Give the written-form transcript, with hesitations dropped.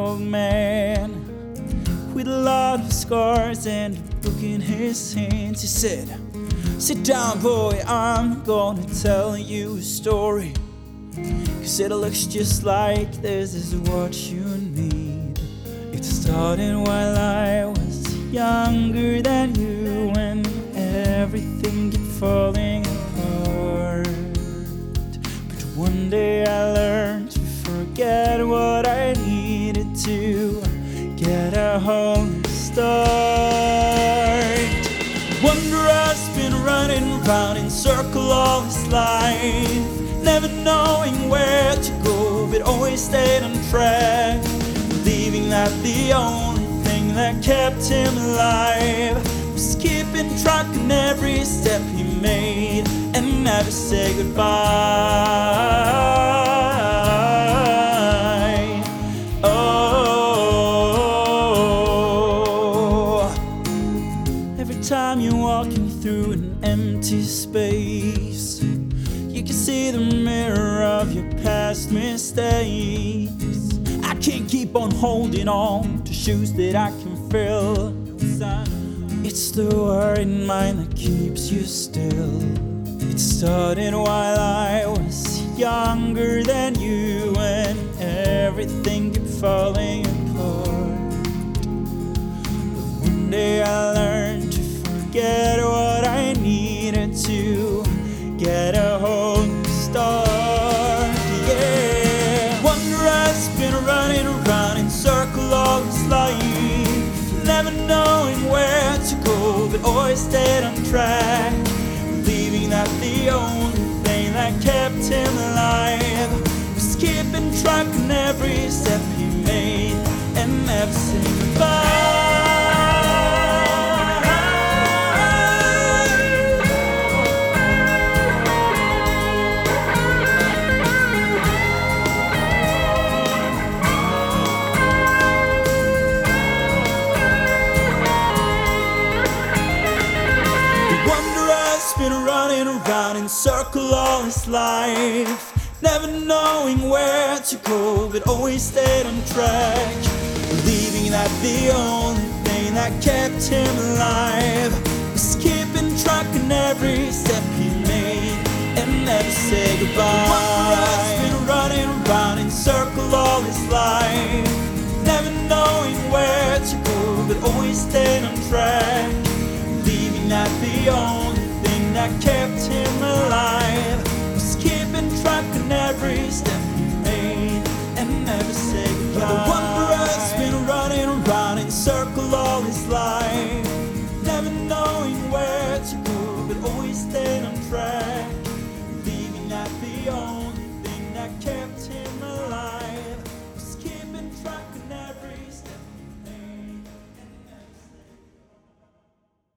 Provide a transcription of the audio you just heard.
old man with a lot of scars and a book in his hands. He said, "Sit down, boy, I'm gonna tell you a story, 'cause it looks just like this is what you need. It started while I was younger than you, and everything kept falling apart. But one day I learned to forget what I needed to get a whole start. Wanderer's been running around in circle all his life, never knowing where to go, but always stayed on track, believing that the only thing that kept him alive was keeping track on every step he made and never say goodbye. Oh, every time you're walking through an empty space, you can see the mirror of your past mistakes. I can't keep on holding on to shoes that I can fill. It's the worried mind that keeps you still. It started while I was younger than you, and everything kept falling apart. But one day I learned to forget what I needed to get a whole start. Yeah, Wanderer's been running around in circle all his life, never knowing where to go, but always stayed on track, believing that the only thing that kept him alive was keeping track on every step he made and never saying goodbye. Been running around in circle all his life, never knowing where to go, but always stayed on track, believing that the only thing that kept him alive was keeping track on every step he made and never say goodbye. Wanderer's been running around in circle all his life, never knowing where to go, but always stayed on track, believing that the only that kept him alive was keeping track on every step he made and never say goodbye. The wanderer's been running around in circle all his life, never knowing where to go, but always stayed on track.